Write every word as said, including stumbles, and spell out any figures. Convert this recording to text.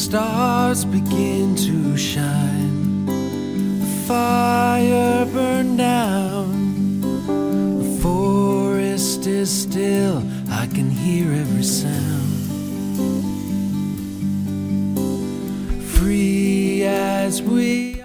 stars begin to shine. The fire burned down. The forest is still, I can hear every sound. Free as we